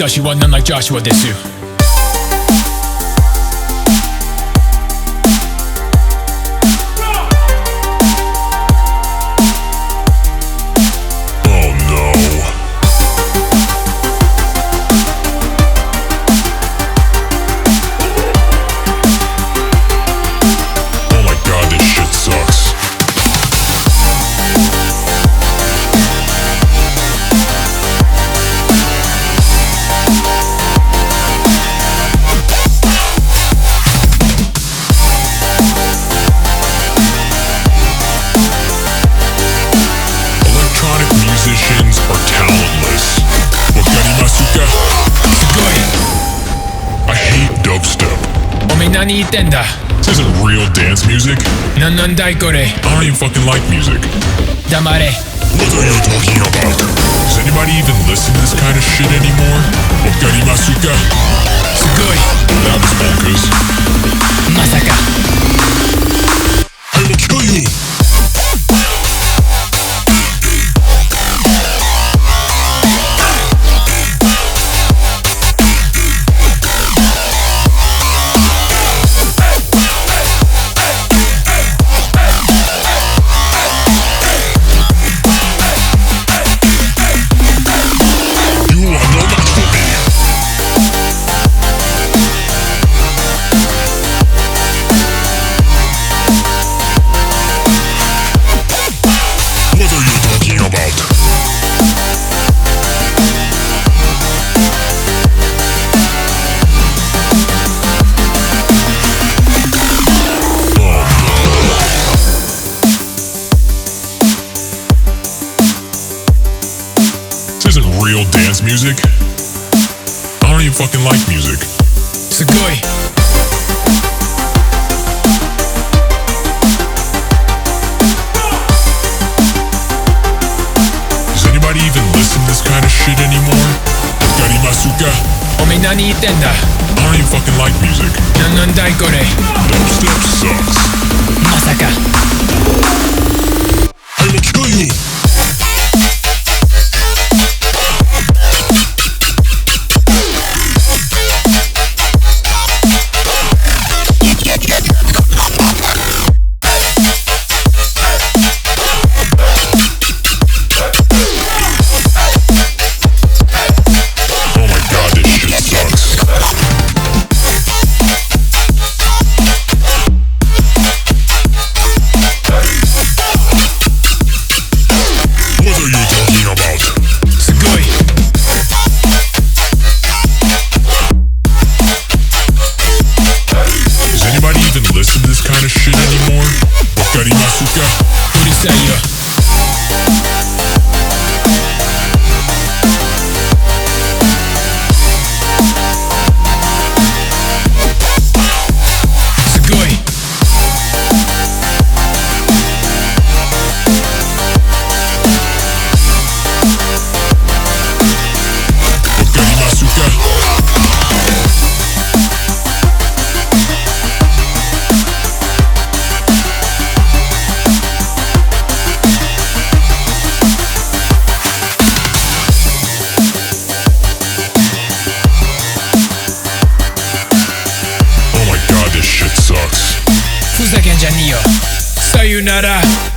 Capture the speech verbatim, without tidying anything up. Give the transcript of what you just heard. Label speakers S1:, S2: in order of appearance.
S1: 私は none like Joshua です。何言ってんだ
S2: This isn't real dance music.
S1: な、なんだいこれ
S2: I don't even fucking like music.
S1: 黙れ
S2: What are you talking about? Does anybody even listen to this kind of shit anymore? Wakarimasuka?
S1: すごい
S2: That was bonkers.
S1: まさか
S2: I will kill you! This isn't real dance music. I don't even fucking like music.
S1: すごい
S2: Does anybody even listen to this kind of shit anymore? Wakarimasuka?
S1: おめえ何言ってんだ
S2: I don't even fucking like music.
S1: な、なんだいこれ
S2: Dubstep sucks.
S1: まさか
S2: I will kill you! Listen to this kind of shit anymore? Wakarimasuka?
S1: うるさいよすごい
S2: Wakarimasuka?
S1: Sucks ふざけんじゃねえよさよなら